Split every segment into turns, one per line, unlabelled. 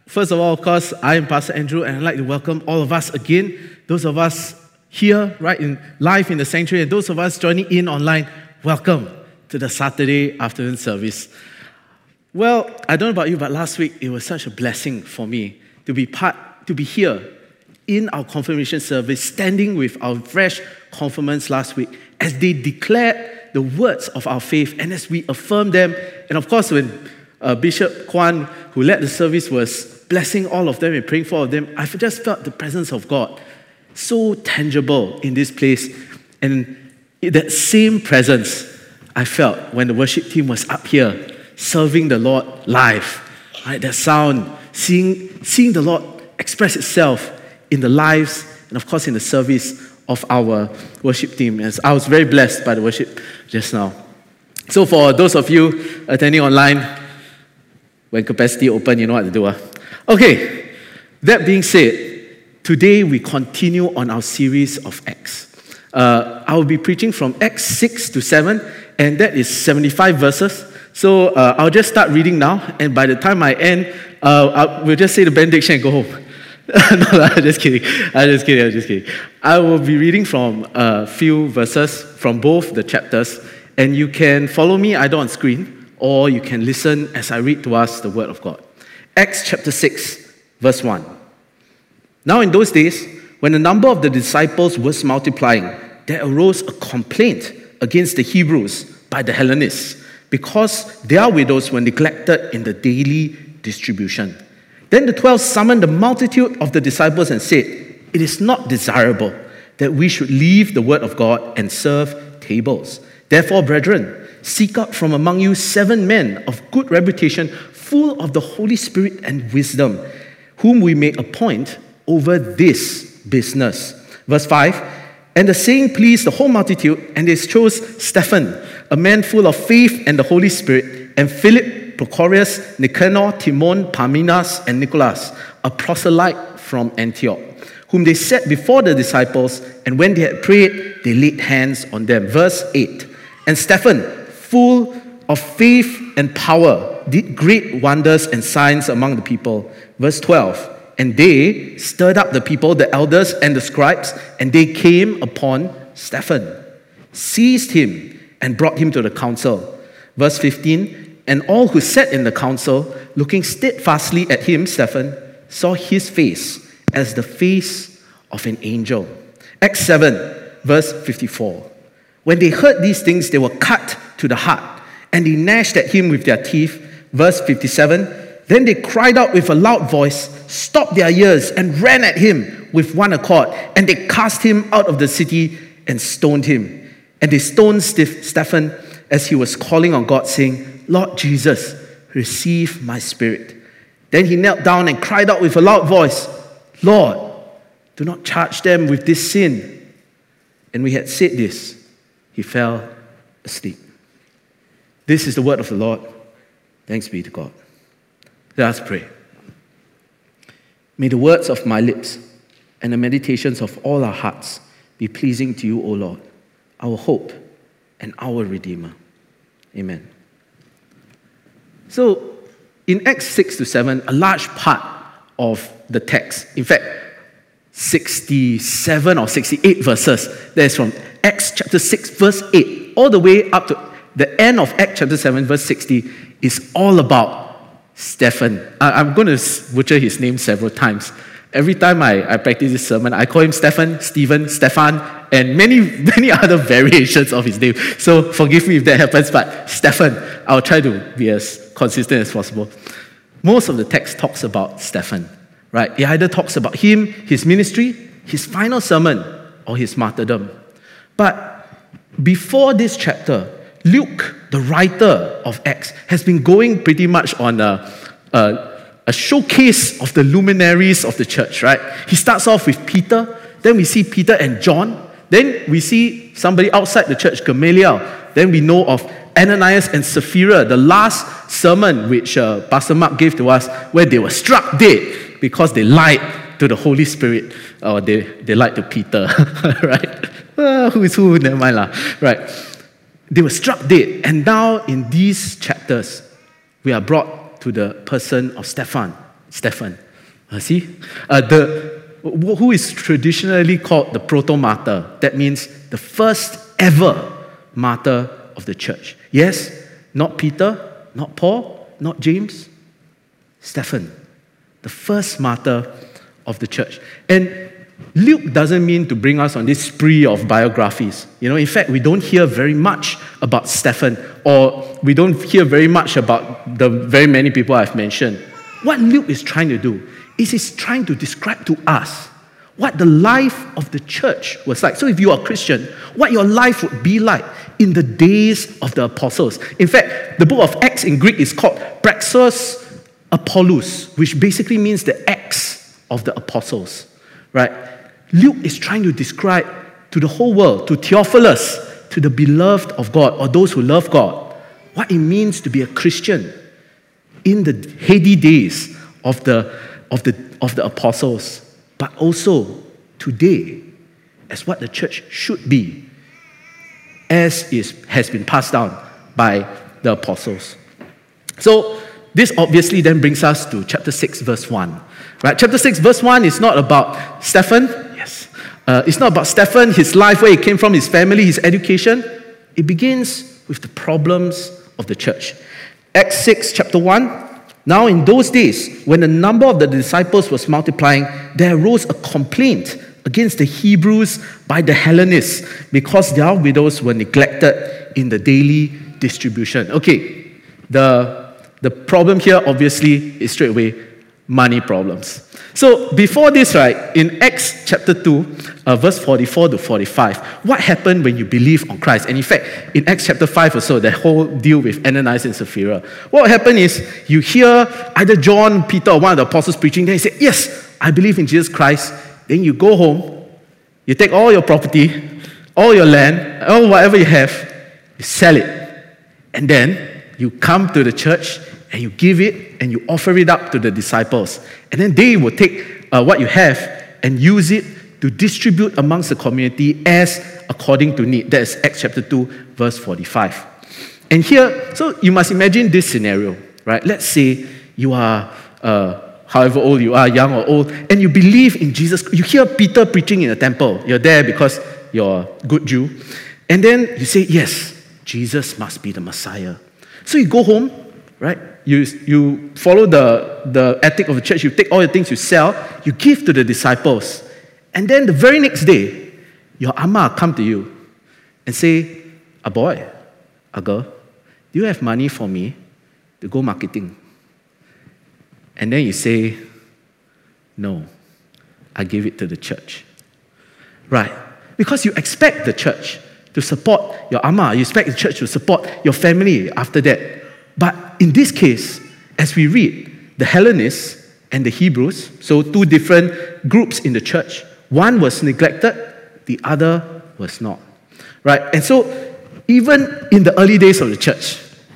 First of all, of course, I am Pastor Andrew, and I'd like to welcome all of us again. Those of us here, live in the sanctuary, and those of us joining in online, welcome to the Saturday afternoon service. Well, I don't know about you, but last week it was such a blessing for me to be here in our confirmation service, standing with our fresh confirmants last week as they declared the words of our faith and as we affirm them. And of course, when Bishop Kwan, who led the service, was blessing all of them and praying for all of them, I just felt the presence of God so tangible in this place. And that same presence I felt when the worship team was up here serving the Lord live. Right? That sound, seeing the Lord express itself in the lives and of course in the service of our worship team. As I was very blessed by the worship just now. So for those of you attending online, when capacity open, you know what to do. Okay, that being said, today we continue on our series of Acts. I will be preaching from Acts 6 to 7, and that is 75 verses. So I'll just start reading now, and by the time I end, we'll just say the benediction and go home. No, I'm just kidding. I will be reading from a few verses from both the chapters, and you can follow me either on screen or you can listen as I read to us the Word of God. Acts chapter 6, verse 1. Now in those days, when the number of the disciples was multiplying, there arose a complaint against the Hebrews by the Hellenists, because their widows were neglected in the daily distribution. Then the 12 summoned the multitude of the disciples and said, "It is not desirable that we should leave the word of God and serve tables. Therefore, brethren, seek out from among you 7 men of good reputation, full of the Holy Spirit and wisdom, whom we may appoint over this business." Verse 5, and the saying pleased the whole multitude, and they chose Stephen, a man full of faith and the Holy Spirit, and Philip, Prochorus, Nicanor, Timon, Parmenas, and Nicholas, a proselyte from Antioch, whom they set before the disciples, and when they had prayed, they laid hands on them. Verse 8, and Stephen, full of faith and power, did great wonders and signs among the people. Verse 12, and they stirred up the people, the elders and the scribes, and they came upon Stephen, seized him, and brought him to the council. Verse 15, and all who sat in the council, looking steadfastly at him, Stephen, saw his face as the face of an angel. Acts 7, verse 54. When they heard these things, they were cut to the heart, and they gnashed at him with their teeth. Verse 57, then they cried out with a loud voice, stopped their ears, and ran at him with one accord, and they cast him out of the city and stoned him. And they stoned Stephen as he was calling on God, saying, "Lord Jesus, receive my spirit." Then he knelt down and cried out with a loud voice, "Lord, do not charge them with this sin." And we had said this, he fell asleep. This is the word of the Lord. Thanks be to God. Let us pray. May the words of my lips and the meditations of all our hearts be pleasing to you, O Lord, our hope and our Redeemer. Amen. So, in Acts 6 to 7, a large part of the text, in fact, 67 or 68 verses, that is from Acts chapter 6, verse 8, all the way up to the end of Acts chapter 7, verse 60, is all about Stephen. I'm going to butcher his name several times. Every time I practice this sermon, I call him Stephen, Stephen, Stefan, and many other variations of his name. So forgive me if that happens, but Stephen, I'll try to be as consistent as possible. Most of the text talks about Stephen, right? It either talks about him, his ministry, his final sermon, or his martyrdom. But before this chapter, Luke, the writer of Acts, has been going pretty much on a showcase of the luminaries of the church, right? He starts off with Peter, then we see Peter and John, then we see somebody outside the church, Gamaliel, then we know of Ananias and Sapphira, the last sermon which Pastor Mark gave to us, where they were struck dead because they lied to the Holy Spirit, or they lied to Peter, right? Who is who? Never mind lah, right? They were struck dead, and now in these chapters, we are brought to the person of Stephen, Stephen. Who is traditionally called the proto-martyr. That means the first ever martyr of the church. Yes, not Peter, not Paul, not James, Stephen, the first martyr of the church. And Luke doesn't mean to bring us on this spree of biographies. In fact, we don't hear very much about Stephen, or we don't hear very much about the very many people I've mentioned. What Luke is trying to do is he's trying to describe to us what the life of the church was like. So if you are a Christian, what your life would be like in the days of the apostles. In fact, the book of Acts in Greek is called Praxis Apollos, which basically means the acts of the apostles, right? Luke is trying to describe to the whole world, to Theophilus, to the beloved of God, or those who love God, what it means to be a Christian in the heady days of the apostles, but also today as what the church should be, as has been passed down by the apostles. So this obviously then brings us to chapter 6, verse 1. Right? Chapter 6, verse 1 is not about Stephen. Yes. It's not about Stephen, his life, where he came from, his family, his education. It begins with the problems of the church. Acts 6, chapter 1. Now in those days, when the number of the disciples was multiplying, there arose a complaint against the Hebrews by the Hellenists because their widows were neglected in the daily distribution. Okay, the problem here obviously is straight away money problems. So before this, right, in Acts chapter 2, verse 44 to 45, what happened when you believe on Christ? And in fact, in Acts chapter 5 or so, the whole deal with Ananias and Sapphira, what happened is you hear either John, Peter, or one of the apostles preaching, then you say, yes, I believe in Jesus Christ. Then you go home, you take all your property, all your land, all whatever you have, you sell it. And then you come to the church and you give it and you offer it up to the disciples. And then they will take what you have and use it to distribute amongst the community as according to need. That is Acts chapter 2, verse 45. And here, so you must imagine this scenario, right? Let's say you are however old you are, young or old, and you believe in Jesus. You hear Peter preaching in the temple. You're there because you're a good Jew. And then you say, yes, Jesus must be the Messiah. So you go home, right? You follow the ethic of the church. You take all the things you sell, you give to the disciples. And then the very next day, your amma come to you and say, a boy, a girl, do you have money for me to go marketing? And then you say, no, I give it to the church. Right? Because you expect the church to support your amma. You expect the church to support your family after that. But in this case, as we read, the Hellenists and the Hebrews, so two different groups in the church, one was neglected, the other was not. Right? And so, even in the early days of the church,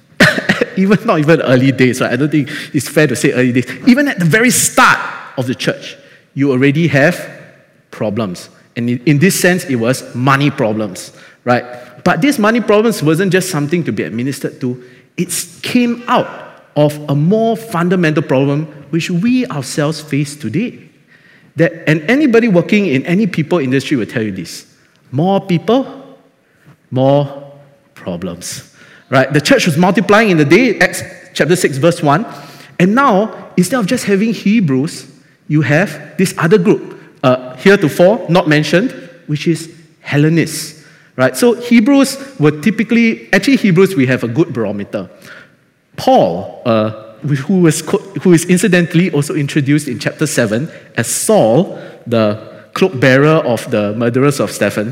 not even early days, right? I don't think it's fair to say early days. Even at the very start of the church, you already have problems. And in this sense, it was money problems, right? But these money problems wasn't just something to be administered to. It came out of a more fundamental problem which we ourselves face today. And anybody working in any people industry will tell you this. More people, more problems. Right? The church was multiplying in the day, Acts chapter 6, verse 1. And now, instead of just having Hebrews, you have this other group, heretofore not mentioned, which is Hellenists. Right? So Hebrews were typically, Hebrews, we have a good barometer. Paul, who is incidentally also introduced in chapter 7 as Saul, the cloak bearer of the murderers of Stephen,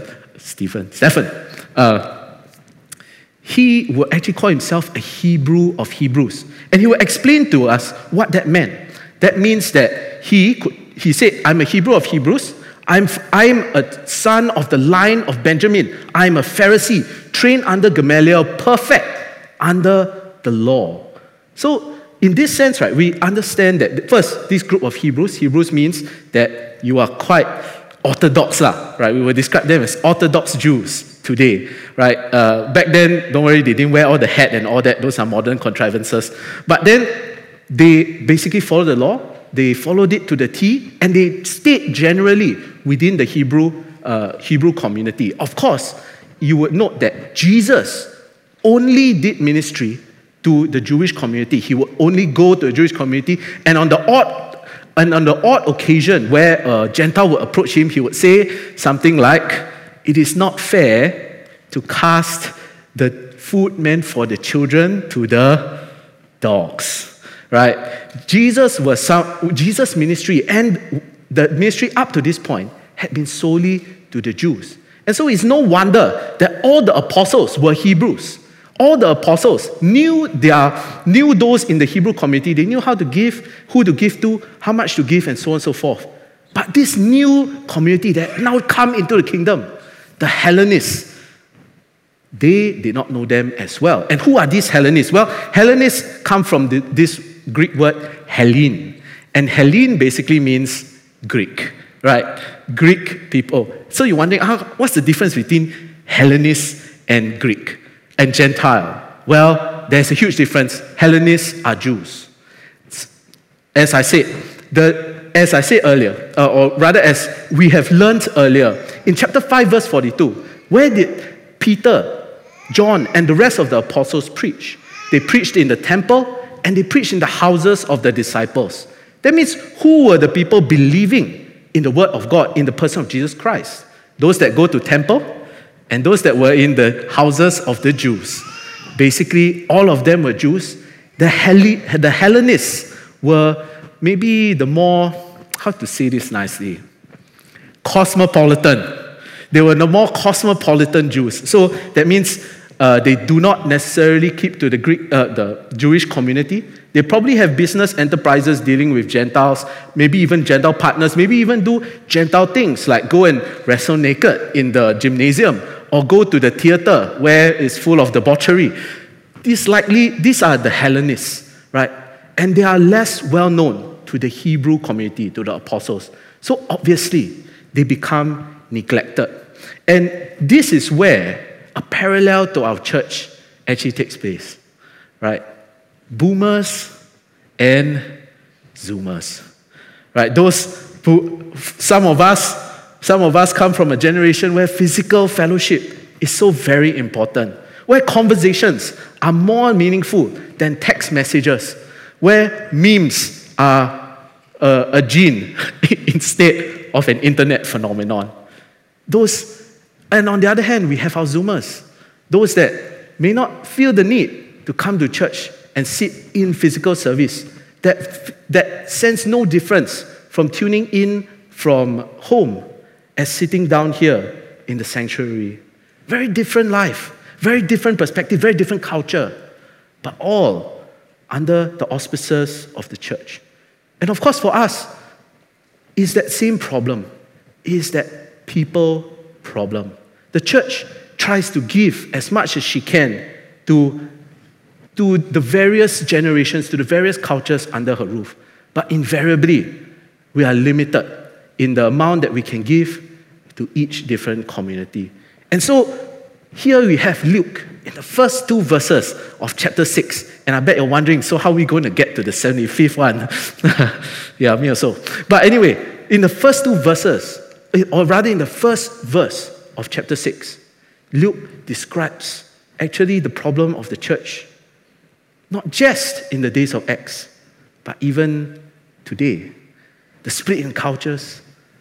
he would actually call himself a Hebrew of Hebrews. And he would explain to us what that meant. That means that he said, I'm a Hebrew of Hebrews. I'm a son of the line of Benjamin. I'm a Pharisee, trained under Gamaliel, perfect under the law. So in this sense, right, we understand that first, this group of Hebrews means that you are quite orthodox, right? We will describe them as Orthodox Jews today, right? Back then, don't worry, they didn't wear all the hat and all that. Those are modern contrivances. But then they basically follow the law. they followed it to the T, and they stayed generally within the Hebrew community. Of course, you would note that Jesus only did ministry to the Jewish community. He would only go to the Jewish community, and on the odd occasion where a Gentile would approach him, he would say something like, "It is not fair to cast the food meant for the children to the dogs." Right? Jesus' ministry and the ministry up to this point had been solely to the Jews. And so it's no wonder that all the apostles were Hebrews. All the apostles knew those in the Hebrew community. They knew how to give, who to give to, how much to give, and so on and so forth. But this new community that now come into the kingdom, the Hellenists, they did not know them as well. And who are these Hellenists? Well, Hellenists come from this Greek word Hellene. And Hellene basically means Greek, right? Greek people. So you're wondering, what's the difference between Hellenist and Greek and Gentile? Well, there's a huge difference. Hellenists are Jews. As I said earlier, or rather as we have learned earlier, in chapter 5, verse 42, where did Peter, John, and the rest of the apostles preach? They preached in the temple, and they preached in the houses of the disciples. That means who were the people believing in the word of God, in the person of Jesus Christ? Those that go to temple and those that were in the houses of the Jews. Basically, all of them were Jews. The Hellenists were maybe the more, how to say this nicely, cosmopolitan. They were the more cosmopolitan Jews. So that means they do not necessarily keep to the Jewish community. They probably have business enterprises dealing with Gentiles, maybe even Gentile partners, maybe even do Gentile things like go and wrestle naked in the gymnasium or go to the theater where it's full of debauchery. These are the Hellenists, right? And they are less well known to the Hebrew community, to the apostles. So obviously, they become neglected. And this is where a parallel to our church actually takes place, right? Boomers and Zoomers, right? Some of us come from a generation where physical fellowship is so very important, where conversations are more meaningful than text messages, where memes are a gene instead of an internet phenomenon. And on the other hand, we have our Zoomers, those that may not feel the need to come to church and sit in physical service, that sense no difference from tuning in from home as sitting down here in the sanctuary. Very different life, very different perspective, very different culture, but all under the auspices of the church. And of course, for us, is that same problem, is that people problem. The church tries to give as much as she can to the various generations, to the various cultures under her roof. But invariably, we are limited in the amount that we can give to each different community. And so, here we have Luke in the first 2 verses of chapter 6. And I bet you're wondering, so how are we going to get to the 75th one? Yeah, me also. But anyway, in the first 2 verses, or rather in the first verse of chapter 6, Luke describes actually the problem of the church, not just in the days of Acts, but even today. The split in cultures,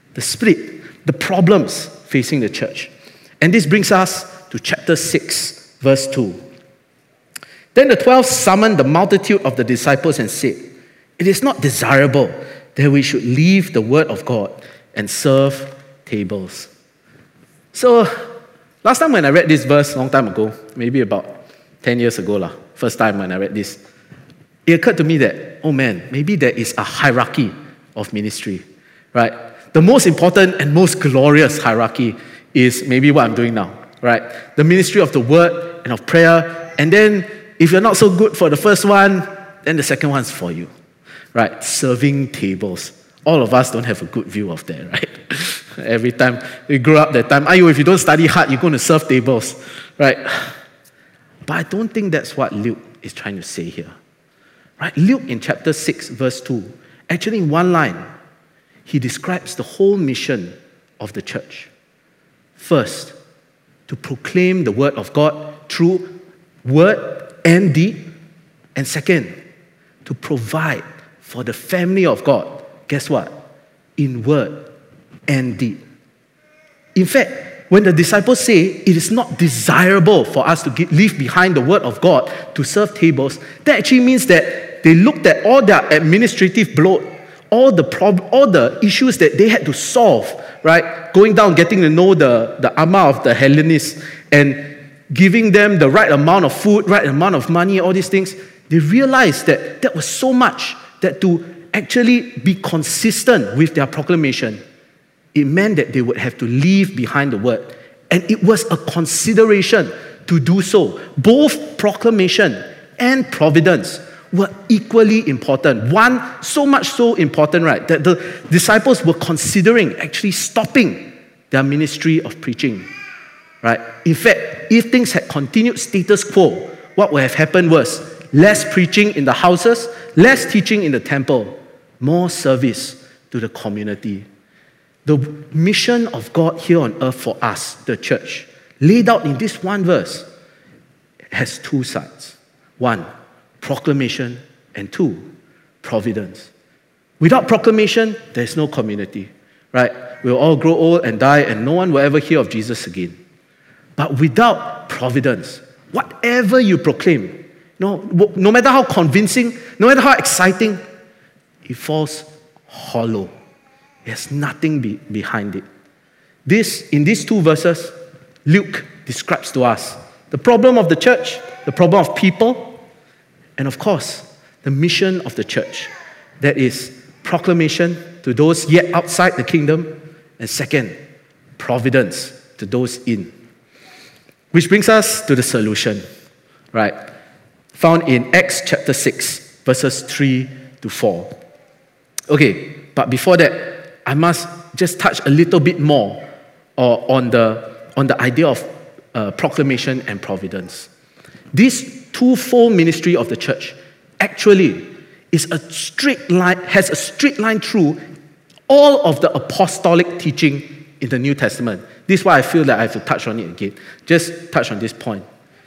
the problems facing the church. And this brings us to chapter 6, verse 2. Then the 12 summoned the multitude of the disciples and said, "It is not desirable that we should leave the word of God and serve tables." So, last time when I read this verse, long time ago, maybe about 10 years ago, first time when I read this, it occurred to me that, oh man, maybe there is a hierarchy of ministry, right? The most important and most glorious hierarchy is maybe what I'm doing now, right? The ministry of the word and of prayer, and then if you're not so good for the first one, then the second one's for you, right? Serving tables. All of us don't have a good view of that, right? Every time we grew up that time, if you don't study hard, you're going to serve tables, right? But I don't think that's what Luke is trying to say here, right? Luke in chapter 6, verse 2, Actually, in one line, he describes the whole mission of the church. First, to proclaim the word of God through word and deed. And second, to provide for the family of God. Guess what? In word and deed. In fact, when the disciples say it is not desirable for us to leave behind the word of God to serve tables, that actually means that they looked at all their administrative bloat, all the issues that they had to solve, right? Going down, getting to know the Amma of the Hellenists and giving them the right amount of food, right amount of money, all these things. They realized that that was so much that to actually be consistent with their proclamation, it meant that they would have to leave behind the word. And it was a consideration to do so. Both proclamation and providence were equally important. One, so much so important, right, that the disciples were considering actually stopping their ministry of preaching, right? In fact, if things had continued status quo, what would have happened was less preaching in the houses, less teaching in the temple, more service to the community. The mission of God here on earth for us, the church, laid out in this one verse, has two sides. One, proclamation, and two, providence. Without proclamation, there's no community, right? We'll all grow old and die, and no one will ever hear of Jesus again. But without providence, whatever you proclaim, no matter how convincing, no matter how exciting, it falls hollow. There's nothing behind it. In these two verses, Luke describes to us the problem of the church, the problem of people, and of course, the mission of the church. That is proclamation to those yet outside the kingdom, and second, providence to those in. Which brings us to the solution, right? Found in Acts chapter 6, verses 3 to 4. Okay, but before that, I must just touch a little bit more on the idea of proclamation and providence. This twofold ministry of the church actually has a straight line through all of the apostolic teaching in the New Testament. This is why I feel that I have to touch on it again. Just touch on this point.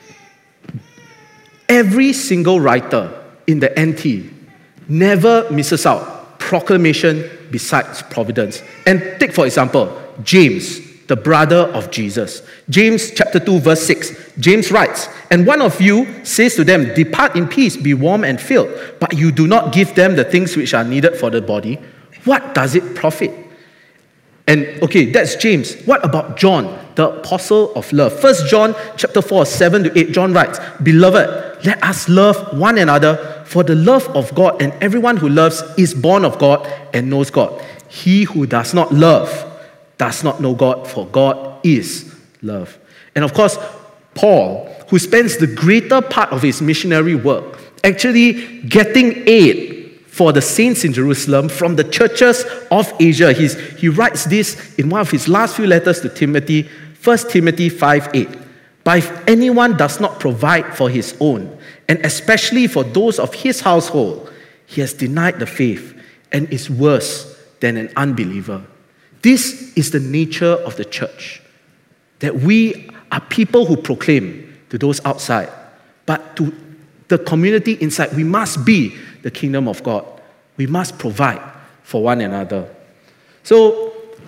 Every single writer in the NT never misses out proclamation besides providence. And take, for example, James, the brother of Jesus. James chapter 2, verse 6. James writes, "And one of you says to them, 'Depart in peace, be warm and filled,' but you do not give them the things which are needed for the body. What does it profit?" And okay, that's James. What about John, the apostle of love? 1 John chapter 4, 7 to 8, John writes, "Beloved, let us love one another, for the love of God and everyone who loves is born of God and knows God. He who does not love does not know God, for God is love." And of course, Paul, who spends the greater part of his missionary work actually getting aid for the saints in Jerusalem from the churches of Asia. He writes this in one of his last few letters to Timothy, 1 Timothy 5:8. "But if anyone does not provide for his own, and especially for those of his household, he has denied the faith and is worse than an unbeliever." This is the nature of the church, that we are people who proclaim to those outside, but to the community inside, we must be the kingdom of God. We must provide for one another. So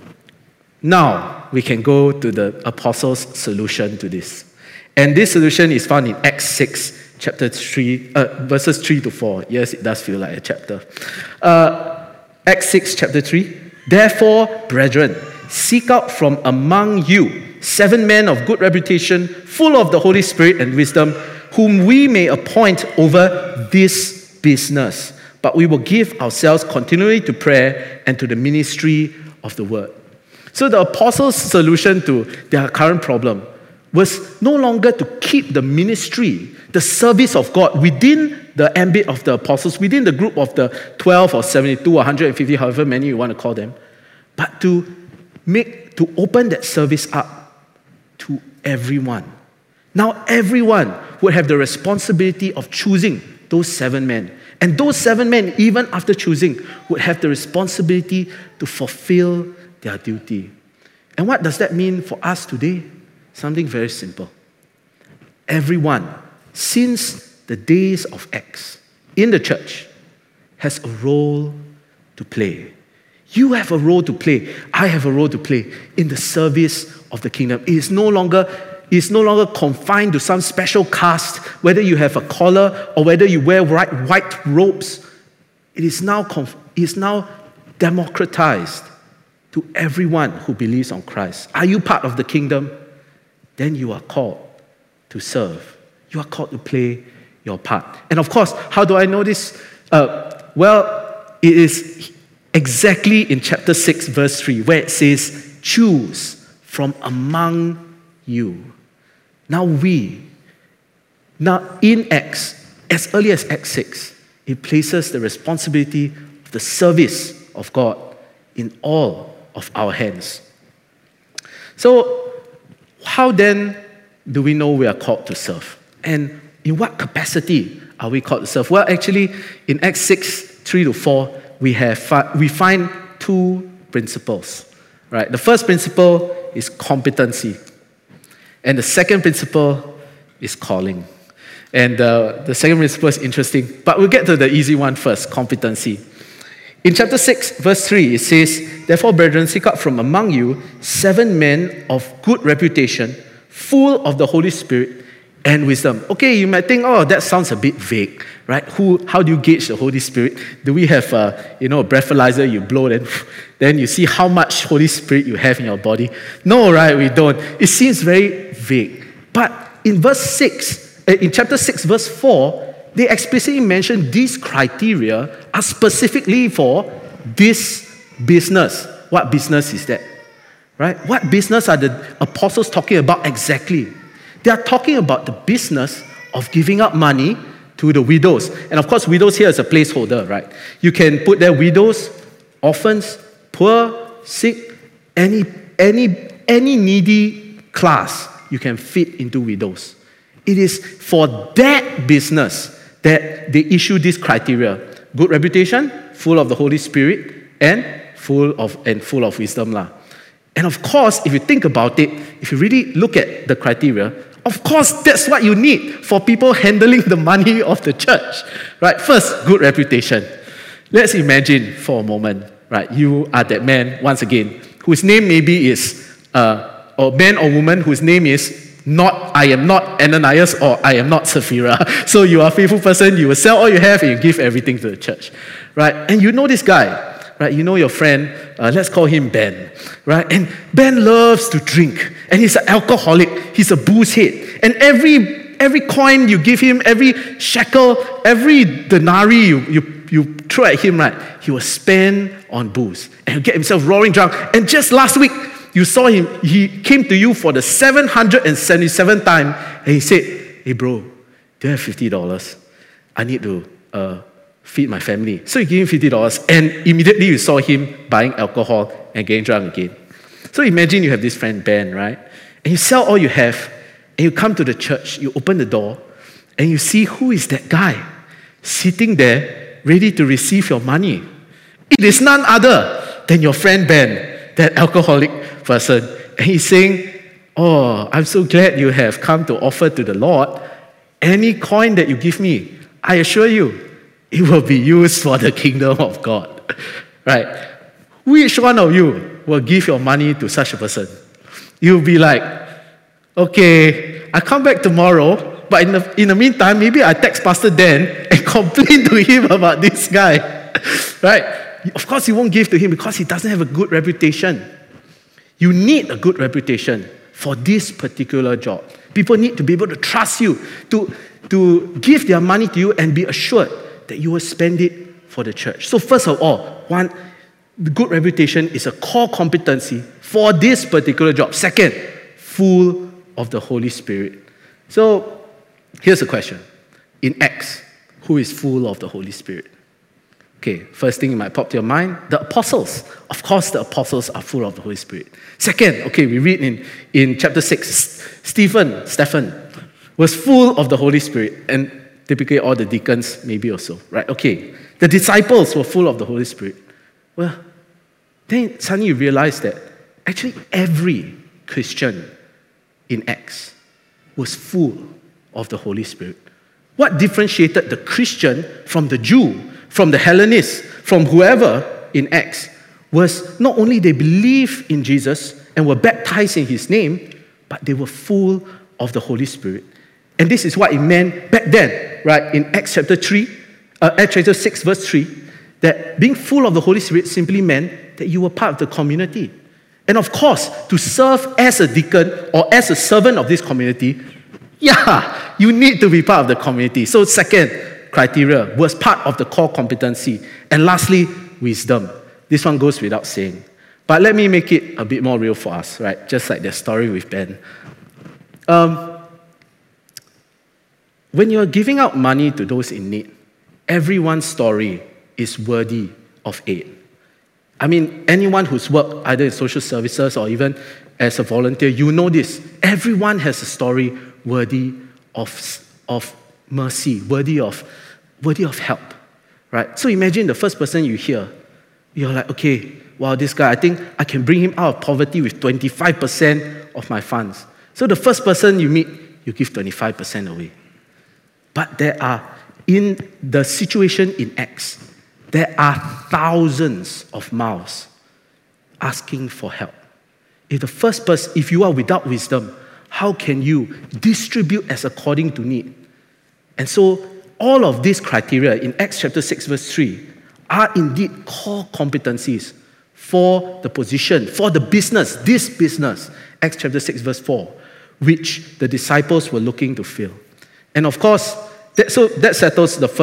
now we can go to the apostles' solution to this. And this solution is found in Acts 6, chapter 3, verses 3 to 4. Yes, it does feel like a chapter. Acts 6, chapter 3. "Therefore, brethren, seek out from among you 7 men of good reputation, full of the Holy Spirit and wisdom, whom we may appoint over this business. But we will give ourselves continually to prayer and to the ministry of the word." So the apostles' solution to their current problem was no longer to keep the ministry, the service of God within the ambit of the apostles, within the group of the 12 or 72 or 150, however many you want to call them, but to open that service up to everyone. Now everyone would have the responsibility of choosing those 7 men. And those 7 men, even after choosing, would have the responsibility to fulfill their duty. And what does that mean for us today? Something very simple. Everyone, since the days of Acts, in the church, has a role to play. You have a role to play. I have a role to play in the service of the kingdom. It is no longer confined to some special caste, whether you have a collar or whether you wear white robes. It is now democratized to everyone who believes on Christ. Are you part of the kingdom? Then you are called to serve. You are called to play your part. And of course, how do I know this? It is exactly in chapter 6, verse 3, where it says, choose from among you. Now in Acts, as early as Acts 6, it places the responsibility of the service of God in all of our hands. So, how then do we know we are called to serve? And in what capacity are we called to serve? Well, actually, in Acts 6, 3-4, we find 2 principles. Right? The first principle is competency. And the second principle is calling. And the second principle is interesting. But we'll get to the easy one first, competency. In chapter 6, verse 3, it says, therefore, brethren, seek out from among you 7 men of good reputation, full of the Holy Spirit and wisdom. Okay, you might think, oh, that sounds a bit vague, right? How do you gauge the Holy Spirit? Do we have a breathalyzer you blow, then you see how much Holy Spirit you have in your body? No, right, we don't. It seems very vague. But in in chapter 6, verse 4, they explicitly mention these criteria are specifically for this business. What business is that? Right? What business are the apostles talking about exactly? They are talking about the business of giving up money to the widows. And of course, widows here is a placeholder, right? You can put there widows, orphans, poor, sick, any needy class you can fit into widows. It is for that business that they issue this criteria. Good reputation, full of the Holy Spirit, and full of wisdom. And of course, if you think about it, if you really look at the criteria, of course, that's what you need for people handling the money of the church. Right? First, good reputation. Let's imagine for a moment, right? You are that man, once again, whose name maybe is, or man or woman whose name is I am not Ananias or I am not Sapphira. So you are a faithful person, you will sell all you have and you give everything to the church. Right? And you know this guy, right? You know your friend, let's call him Ben. Right? And Ben loves to drink. And he's an alcoholic, he's a booze head. And every coin you give him, every shekel, every denarii you throw at him, right? He will spend on booze and he'll get himself roaring drunk. And just last week, you saw him, he came to you for the 777th time and he said, hey bro, do you have $50? I need to feed my family. So you give him $50 and immediately you saw him buying alcohol and getting drunk again. So imagine you have this friend Ben, right? And you sell all you have and you come to the church, you open the door and you see who is that guy sitting there ready to receive your money. It is none other than your friend Ben, that alcoholic person. And he's saying, oh, I'm so glad you have come to offer to the Lord. Any coin that you give me, I assure you, it will be used for the kingdom of God. Right? Which one of you will give your money to such a person? You'll be like, okay, I come back tomorrow, but in the meantime, maybe I text Pastor Dan and complain to him about this guy. Right? Of course, you won't give to him because he doesn't have a good reputation. You need a good reputation for this particular job. People need to be able to trust you, to give their money to you and be assured that you will spend it for the church. So first of all, the good reputation is a core competency for this particular job. Second, full of the Holy Spirit. So here's a question. In Acts, who is full of the Holy Spirit? Okay, first thing you might pop to your mind, the apostles. Of course, the apostles are full of the Holy Spirit. Second, okay, we read in chapter 6, Stephen was full of the Holy Spirit. And typically all the deacons maybe also, right? Okay, the disciples were full of the Holy Spirit. Well, then suddenly you realize that actually every Christian in Acts was full of the Holy Spirit. What differentiated the Christian from the Jew, from the Hellenist, from whoever in Acts was not only they believed in Jesus and were baptized in his name, but they were full of the Holy Spirit. And this is what it meant back then, right? In Acts chapter 6, verse 3, that being full of the Holy Spirit simply meant that you were part of the community. And of course, to serve as a deacon or as a servant of this community, you need to be part of the community. So second criteria was part of the core competency. And lastly, wisdom. This one goes without saying. But let me make it a bit more real for us, right? Just like the story with Ben. When you're giving out money to those in need, everyone's story is worthy of aid. I mean, anyone who's worked either in social services or even as a volunteer, you know this. Everyone has a story worthy of mercy, worthy of help, right? So imagine the first person you hear, you're like, okay, wow, this guy, I think I can bring him out of poverty with 25% of my funds. So the first person you meet, you give 25% away. But there are, in the situation in Acts, there are thousands of mouths asking for help. If you are without wisdom, how can you distribute as according to need? And so all of these criteria in Acts chapter 6, verse 3 are indeed core competencies for the position, for the business, this business, Acts chapter 6, verse 4, which the disciples were looking to fill. And of course, that settles the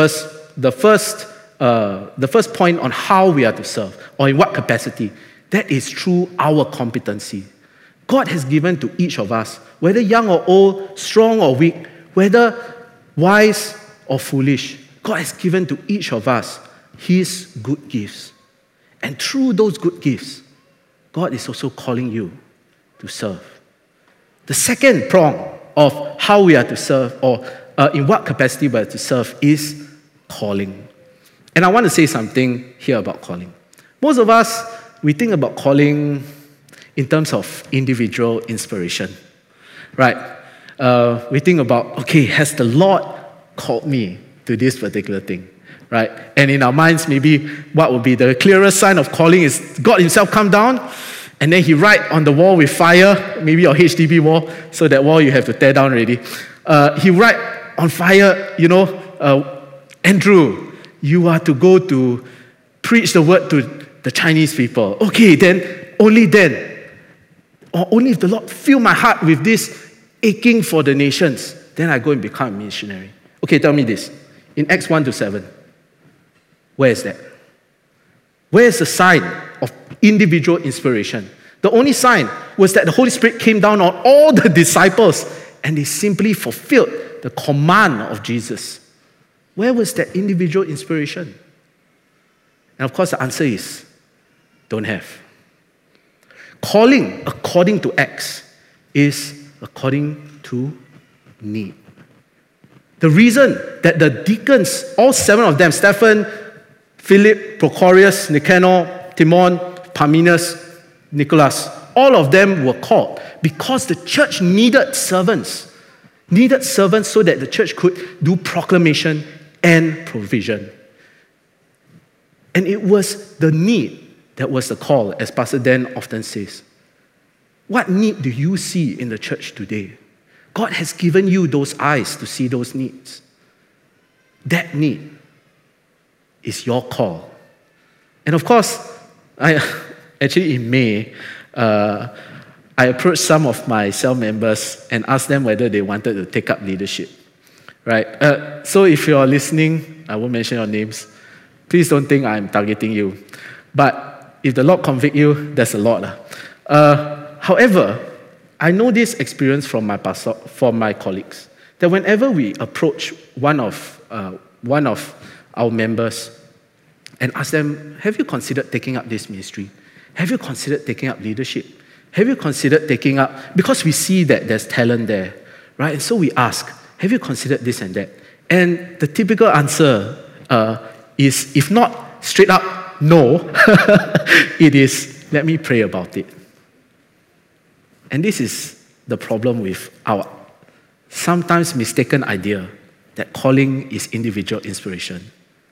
first point on how we are to serve, or in what capacity. That is through our competency. God has given to each of us, whether young or old, strong or weak, whether wise or foolish, God has given to each of us His good gifts. And through those good gifts, God is also calling you to serve. The second prong of how we are to serve, or in what capacity we are to serve, is calling. And I want to say something here about calling. Most of us, we think about calling in terms of individual inspiration, right? We think about, okay, has the Lord called me to this particular thing, right? And in our minds, maybe what would be the clearest sign of calling is God Himself come down, and then He write on the wall with fire, maybe your HDB wall, so that wall you have to tear down already. He write on fire, Andrew, you are to go to preach the word to the Chinese people. Okay, then, or only if the Lord fill my heart with this aching for the nations, then I go and become a missionary. Okay, tell me this. In Acts 1-7, where is that? Where is the sign of individual inspiration? The only sign was that the Holy Spirit came down on all the disciples and they simply fulfilled the command of Jesus. Where was that individual inspiration? And of course, the answer is, don't have. Calling, according to Acts, is according to need. The reason that the deacons, all 7 of them, Stephen, Philip, Prochorus, Nicanor, Timon, Parmenas, Nicholas, all of them were called because the church needed servants so that the church could do proclamation and provision. And it was the need that was the call, as Pastor Dan often says. What need do you see in the church today? God has given you those eyes to see those needs. That need is your call. And of course, in May, I approached some of my cell members and asked them whether they wanted to take up leadership. Right? So if you're listening, I won't mention your names. Please don't think I'm targeting you. But if the Lord convict you, that's a lot. However, I know this experience from my colleagues, that whenever we approach one of our members and ask them, have you considered taking up this ministry? Have you considered taking up leadership? Have you considered taking up, because we see that there's talent there, right? And so we ask, have you considered this and that? And the typical answer is, if not straight up no, it is, let me pray about it. And this is the problem with our sometimes mistaken idea that calling is individual inspiration.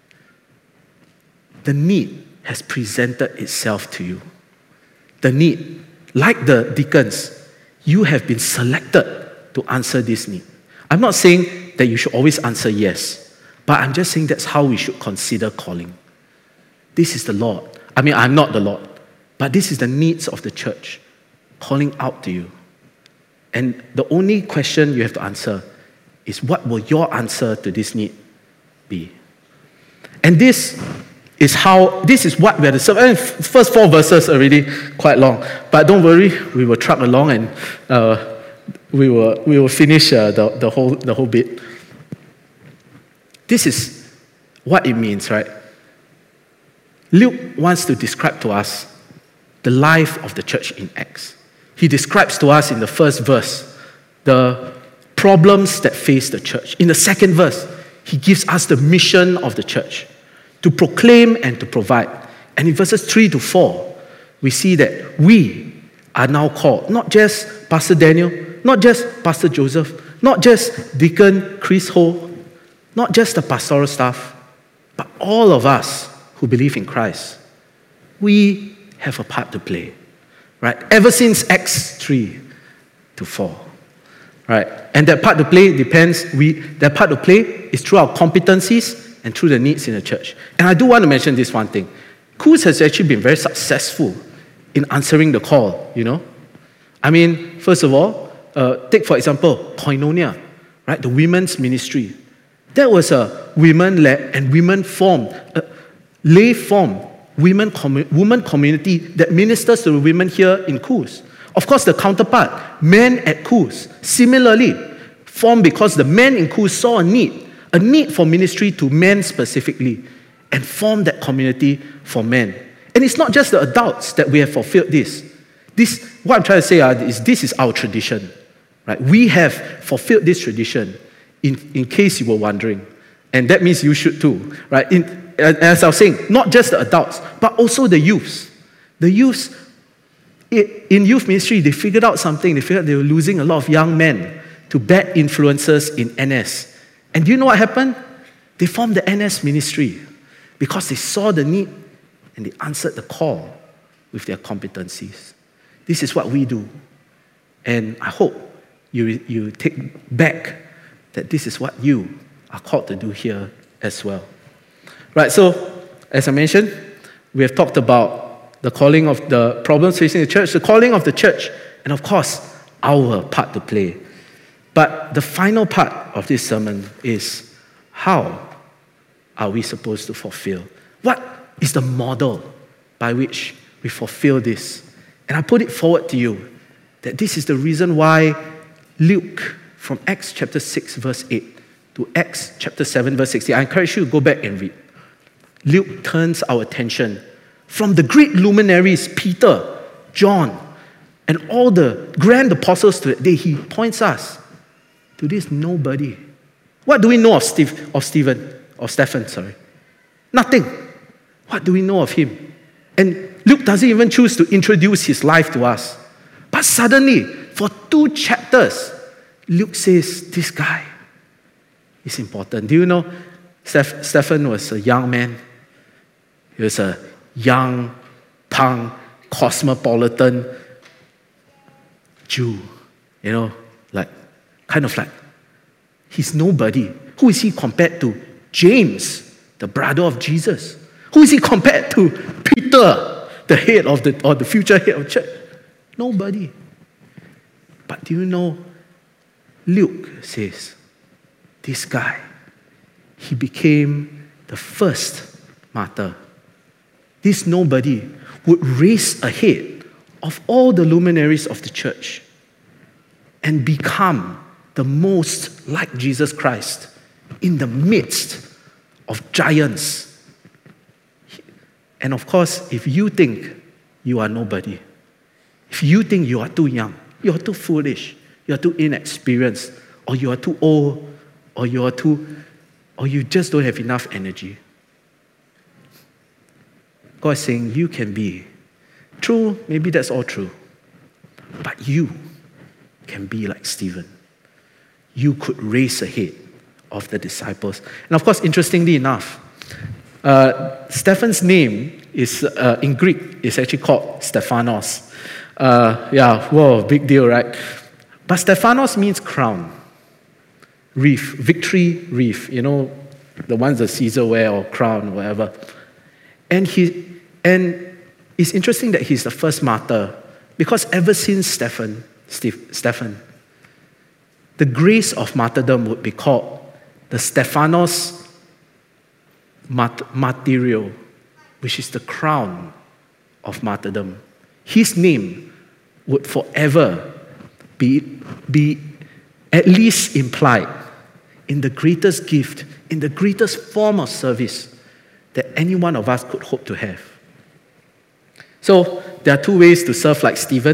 The need has presented itself to you. The need, like the deacons, you have been selected to answer this need. I'm not saying that you should always answer yes, but I'm just saying that's how we should consider calling. This is the Lord. I mean, I'm not the Lord, but this is the needs of the church calling out to you. And the only question you have to answer is, what will your answer to this need be? And this is what we are to serve. And first 4 verses are already quite long, but don't worry, we will truck along and we will finish the whole bit. This is what it means, right? Luke wants to describe to us the life of the church in Acts. He describes to us in the first verse the problems that face the church. In the second verse, he gives us the mission of the church, to proclaim and to provide. And in verses 3 to 4, we see that we are now called, not just Pastor Daniel, not just Pastor Joseph, not just Deacon Chris Ho, not just the pastoral staff, but all of us who believe in Christ. We have a part to play, right? Ever since Acts 3 to 4, right? And that part to play that part to play is through our competencies and through the needs in the church. And I do want to mention this one thing. Coos has actually been very successful in answering the call, you know. I mean, first of all, take for example, Koinonia, right? The women's ministry. That was a women-led and women-formed, lay-formed women community that ministers to the women here in Coos. Of course, the counterpart, men at Coos, similarly formed because the men in Coos saw a need for ministry to men specifically, and formed that community for men. And it's not just the adults that we have fulfilled this. What I'm trying to say is this is our tradition, right? We have fulfilled this tradition, in case you were wondering. And that means you should too, right? As I was saying, not just the adults, but also the youths. The youths, in youth ministry, they figured out something. They figured they were losing a lot of young men to bad influences in NS. And do you know what happened? They formed the NS ministry because they saw the need and they answered the call with their competencies. This is what we do. And I hope you take back that this is what you are called to do here as well. Right, so as I mentioned, we have talked about the calling of the problems facing the church, the calling of the church, and of course, our part to play. But the final part of this sermon is, how are we supposed to fulfill? What is the model by which we fulfill this? And I put it forward to you that this is the reason why Luke, from Acts chapter 6 verse 8 to Acts chapter 7 verse 16, I encourage you to go back and read. Luke turns our attention from the great luminaries, Peter, John, and all the grand apostles to that day. He points us to this nobody. What do we know of Stephen? Nothing. What do we know of him? And Luke doesn't even choose to introduce his life to us. But suddenly, for 2 chapters, Luke says, this guy is important. Do you know, Stephen was a young man. He was a young, punk, cosmopolitan Jew. You know, kind of like, he's nobody. Who is he compared to? James, the brother of Jesus. Who is he compared to? Peter, the head of the future head of the church. Nobody. But do you know, Luke says, this guy, he became the first martyr. This nobody would race ahead of all the luminaries of the church and become the most like Jesus Christ in the midst of giants. And of course, if you think you are nobody, if you think you are too young, you are too foolish, you are too inexperienced, or you are too old, or you are too or you just don't have enough energy. God is saying you can be. True, maybe that's all true. But you can be like Stephen. You could race ahead of the disciples. And of course, interestingly enough, Stephen's name is in Greek is actually called Stephanos. Big deal, right? But Stephanos means crown, wreath, victory wreath. You know, the ones that Caesar wear or crown or whatever. And it's interesting that he's the first martyr because ever since Stephen, the grace of martyrdom would be called the Stephanos Martyrio, which is the crown of martyrdom. His name would forever be at least implied in the greatest gift, in the greatest form of service that any one of us could hope to have. So there are two ways to serve like Stephen.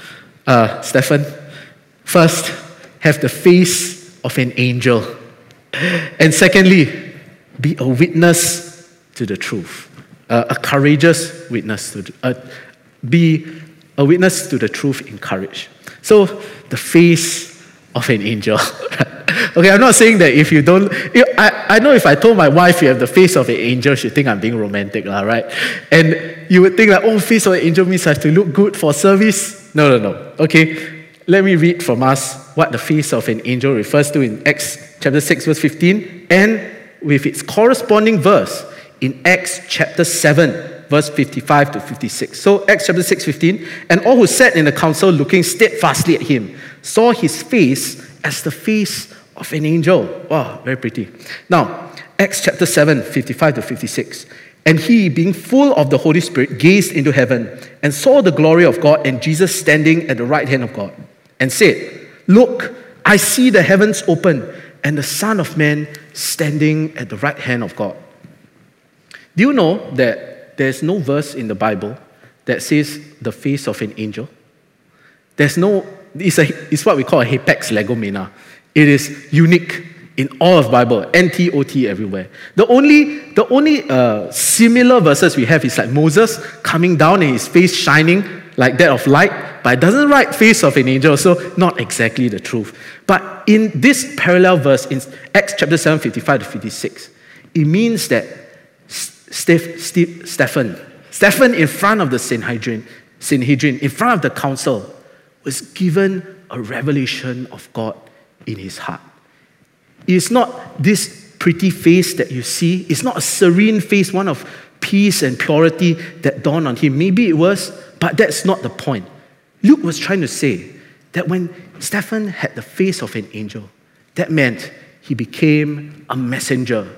First, have the face of an angel. And secondly, be a witness to the truth. A courageous witness. Be a witness to the truth in courage. So, the face of an angel. Okay, I'm not saying that if you don't... I know if I told my wife you have the face of an angel, she'd think I'm being romantic, right? And you would think like, oh, face of an angel means I have to look good for service. No. Okay, let me read from us what the face of an angel refers to in Acts chapter 6, verse 15, and with its corresponding verse in Acts chapter 7, verse 55 to 56. So Acts chapter 6, 15, and all who sat in the council looking steadfastly at him saw his face as the face of an angel. Wow, very pretty. Now, Acts chapter 7, 55 to 56. And he, being full of the Holy Spirit, gazed into heaven and saw the glory of God and Jesus standing at the right hand of God, and said, "Look, I see the heavens open and the Son of Man standing at the right hand of God." Do you know that there's no verse in the Bible that says the face of an angel? It's what we call a hapax legomena. It is unique in all of the Bible, NTOT everywhere. The only similar verses we have is like Moses coming down and his face shining like that of light, but it doesn't write face of an angel, so not exactly the truth. But in this parallel verse in Acts chapter 7, 55 to 56, it means that Stephen in front of the Sanhedrin, in front of the council, was given a revelation of God in his heart. It's not this pretty face that you see. It's not a serene face, one of peace and purity that dawned on him. Maybe it was, but that's not the point. Luke was trying to say that when Stephen had the face of an angel, that meant he became a messenger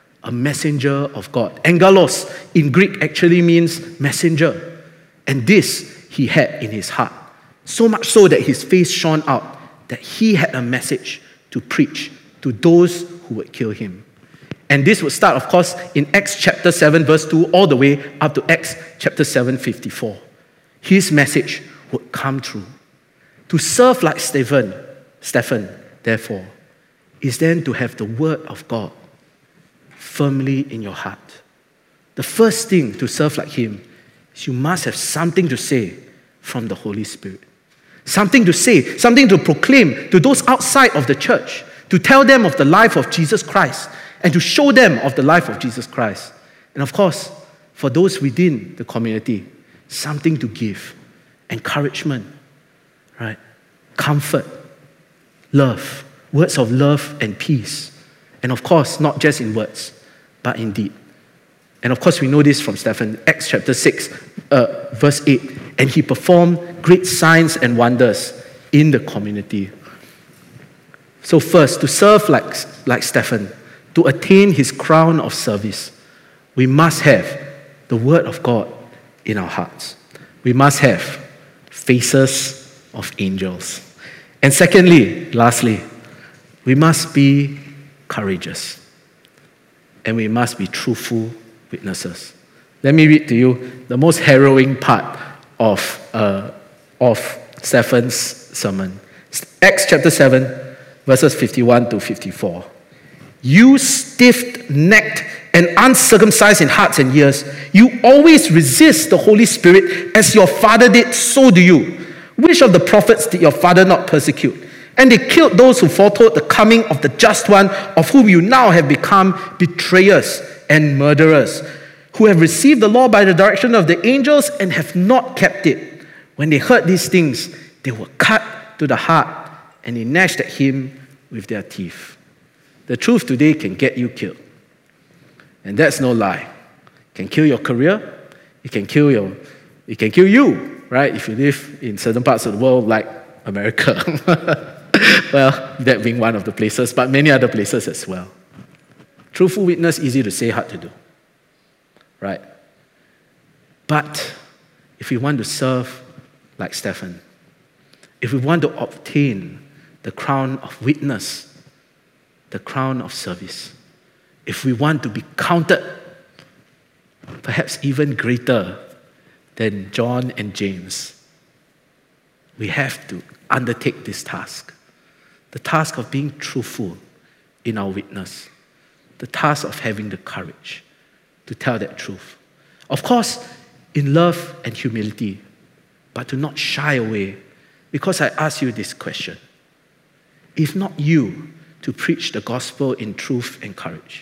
of God. Angelos in Greek actually means messenger. And this he had in his heart. So much so that his face shone out, that he had a message to preach to those who would kill him. And this would start, of course, in Acts chapter 7, verse 2, all the way up to Acts chapter 7, 54. His message would come true. To serve like Stephen, therefore, is then to have the word of God firmly in your heart. The first thing to serve like him is you must have something to say from the Holy Spirit. Something to say, something to proclaim to those outside of the church, to tell them of the life of Jesus Christ and to show them of the life of Jesus Christ. And of course, for those within the community, something to give, encouragement, right? Comfort, love, words of love and peace. And of course, not just in words, but in deed. And of course, we know this from Stephen, Acts chapter 6, verse 8. And he performed great signs and wonders in the community. So first, to serve like Stephen, to attain his crown of service, we must have the word of God in our hearts. We must have faces of angels. And secondly, lastly, we must be courageous. And we must be truthful witnesses. Let me read to you the most harrowing part of Stephen's sermon. Acts chapter 7, verses 51 to 54. You stiff-necked and uncircumcised in hearts and ears, you always resist the Holy Spirit as your father did, so do you. Which of the prophets did your father not persecute? And they killed those who foretold the coming of the just one, of whom you now have become betrayers and murderers, who have received the law by the direction of the angels and have not kept it. When they heard these things, they were cut to the heart, and they gnashed at him with their teeth. The truth today can get you killed. And that's no lie. It can kill your career. It can kill you, right? If you live in certain parts of the world like America. Well, that being one of the places, but many other places as well. Truthful witness, easy to say, hard to do. Right? But if we want to serve like Stephen, if we want to obtain the crown of witness, the crown of service, if we want to be counted perhaps even greater than John and James, we have to undertake this task. The task of being truthful in our witness. The task of having the courage to tell that truth. Of course, in love and humility, but to not shy away. Because I ask you this question. If not you to preach the gospel in truth and courage,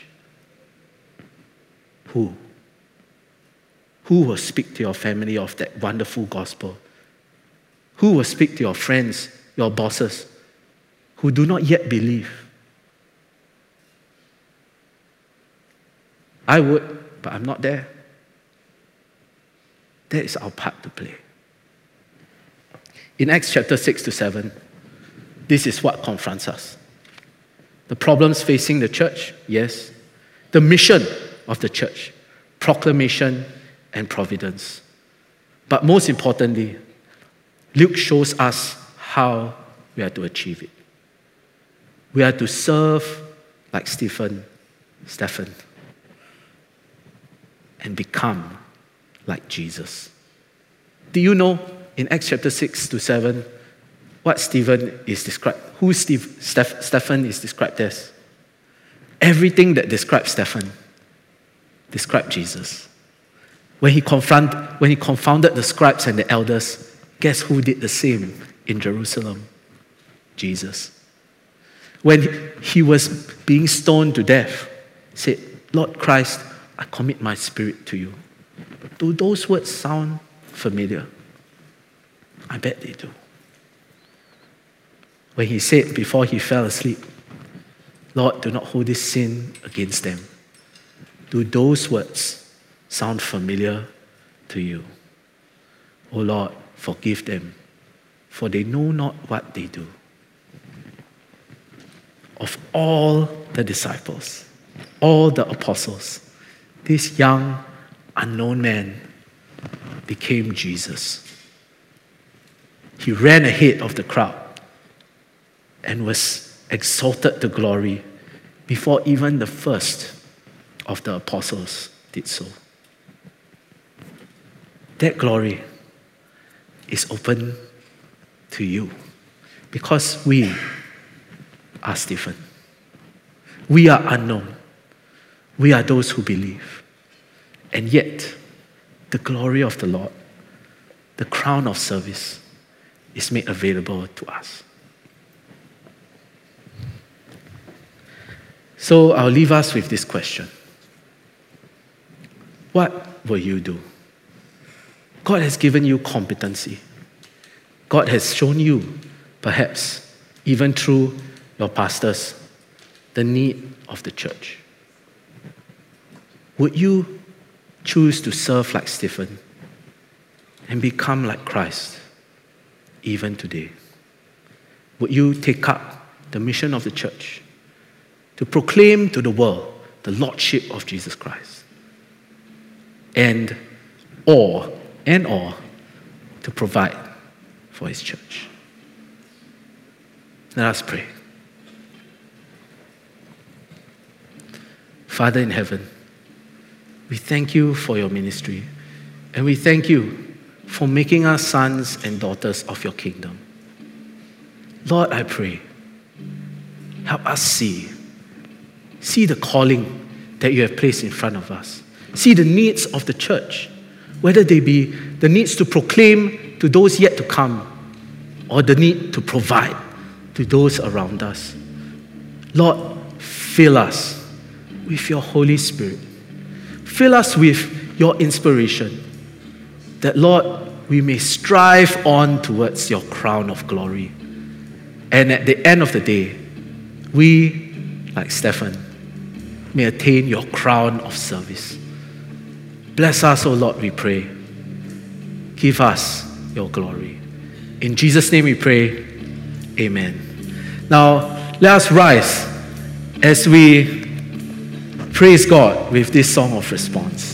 who? Who will speak to your family of that wonderful gospel? Who will speak to your friends, your bosses, who do not yet believe? I would, but I'm not there. That is our part to play. In Acts chapter 6 to 7, this is what confronts us. The problems facing the church, yes. The mission of the church, proclamation and providence. But most importantly, Luke shows us how we are to achieve it. We are to serve like Stephen, and become like Jesus. Do you know in Acts chapter 6 to 7 what Stephen is described? Who Stephen is described as? Everything that describes Stephen described Jesus. When he confounded the scribes and the elders, guess who did the same in Jerusalem? Jesus. When he was being stoned to death, he said, Lord Christ, I commit my spirit to you. Do those words sound familiar? I bet they do. When he said before he fell asleep, Lord, do not hold this sin against them. Do those words sound familiar to you? Oh Lord, forgive them, for they know not what they do. Of all the disciples, all the apostles, this young, unknown man became Jesus. He ran ahead of the crowd and was exalted to glory before even the first of the apostles did so. That glory is open to you because we are Stephen. We are unknown. We are those who believe. And yet, the glory of the Lord, the crown of service, is made available to us. So I'll leave us with this question. What will you do? God has given you competency. God has shown you, perhaps, even through your pastors, the need of the church. Would you choose to serve like Stephen and become like Christ even today? Would you take up the mission of the church to proclaim to the world the lordship of Jesus Christ or to provide for his church? Let us pray. Father in heaven, we thank you for your ministry, and we thank you for making us sons and daughters of your kingdom. Lord, I pray, help us see see the calling that you have placed in front of us. See the needs of the church, whether they be the needs to proclaim to those yet to come, or the need to provide to those around us. Lord, fill us with your Holy Spirit. Fill us with your inspiration, that, Lord, we may strive on towards your crown of glory. And at the end of the day, we, like Stephen, may attain your crown of service. Bless us, O Lord, we pray. Give us your glory. In Jesus' name we pray, amen. Now, let us rise as we praise God with this song of response.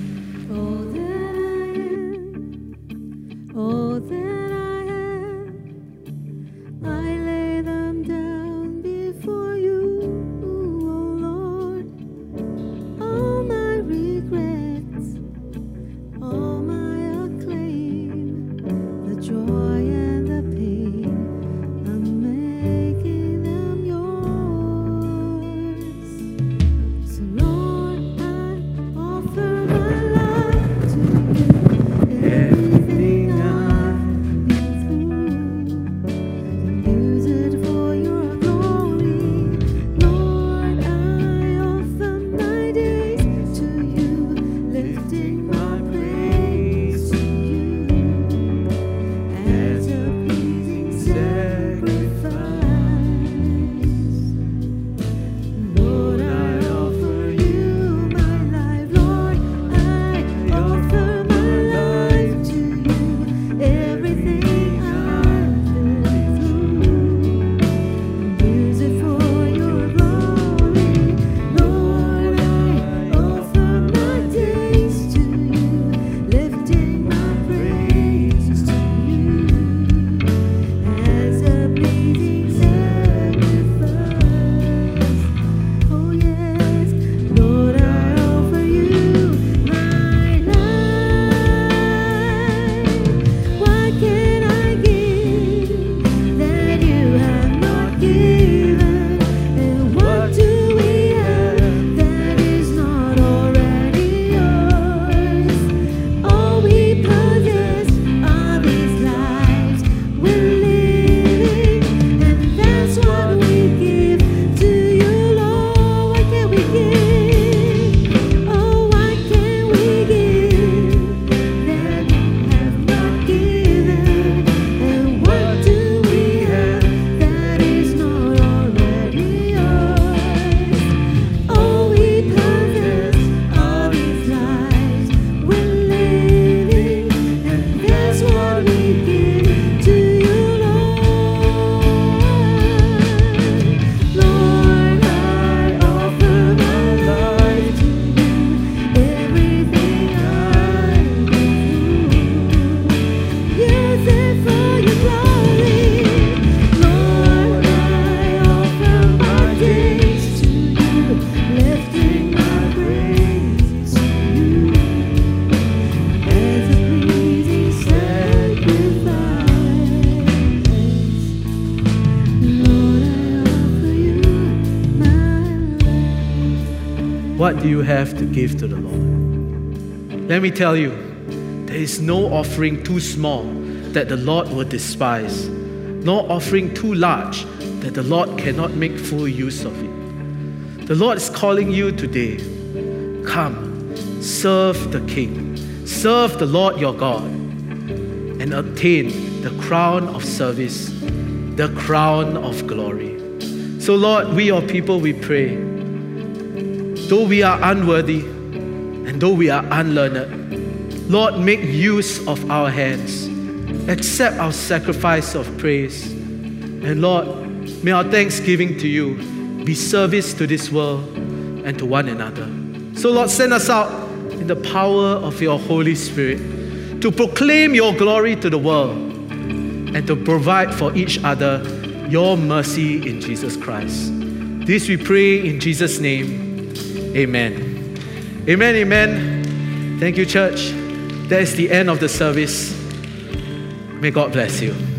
What do you have to give to the Lord? Let me tell you, there is no offering too small that the Lord will despise, nor offering too large that the Lord cannot make full use of it. The Lord is calling you today. Come, serve the King, serve the Lord your God, and obtain the crown of service, the crown of glory. So Lord, we your people, we pray, though we are unworthy and though we are unlearned, Lord, make use of our hands. Accept our sacrifice of praise. And Lord, may our thanksgiving to you be service to this world and to one another. So Lord, send us out in the power of your Holy Spirit to proclaim your glory to the world and to provide for each other your mercy in Jesus Christ. This we pray in Jesus' name. Amen. Amen, amen. Thank you, church. That is the end of the service. May God bless you.